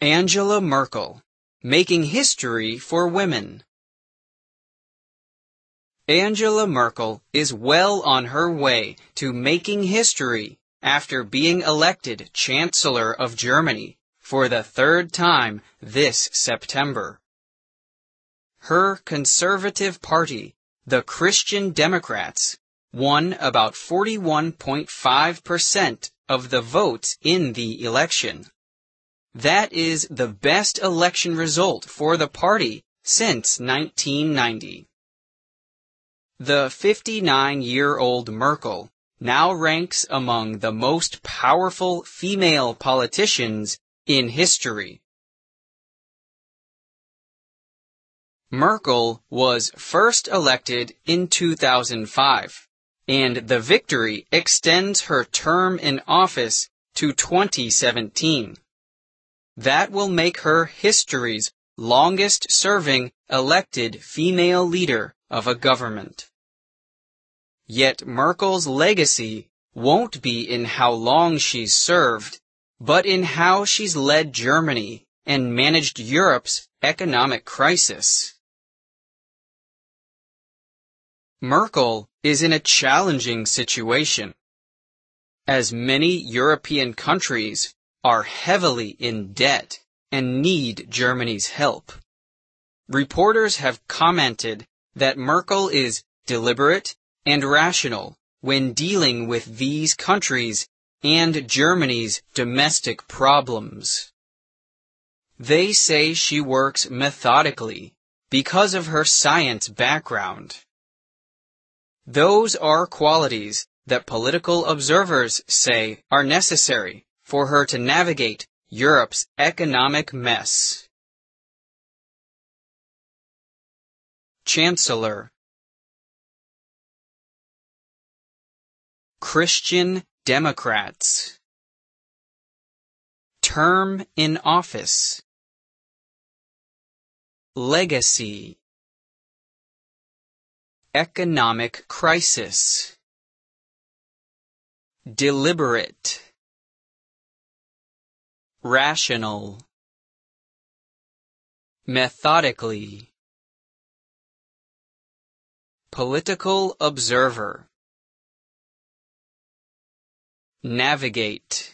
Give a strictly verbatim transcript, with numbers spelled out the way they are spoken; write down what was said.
Angela Merkel, making history for women. Angela Merkel is well on her way to making history after being elected Chancellor of Germany for the third time this September. Her conservative party, the Christian Democrats, won about forty-one point five percent of the votes in the election. That is the best election result for the party since nineteen ninety. The fifty-nine-year-old Merkel now ranks among the most powerful female politicians in history. Merkel was first elected in two thousand five, and the victory extends her term in office to twenty seventeen. That will make her history's longest-serving elected female leader of a government. Yet Merkel's legacy won't be in how long she's served, but in how she's led Germany and managed Europe's economic crisis. Merkel is in a challenging situation, as many European countries are heavily in debt and need Germany's help. Reporters have commented that Merkel is deliberate and rational when dealing with these countries and Germany's domestic problems. They say she works methodically because of her science background. Those are qualities that political observers say are necessary for her to navigate Europe's economic mess. Chancellor. Christian Democrats. Term in office. Legacy. Economic crisis. Deliberate. Rational. Methodically. Political observer. Navigate.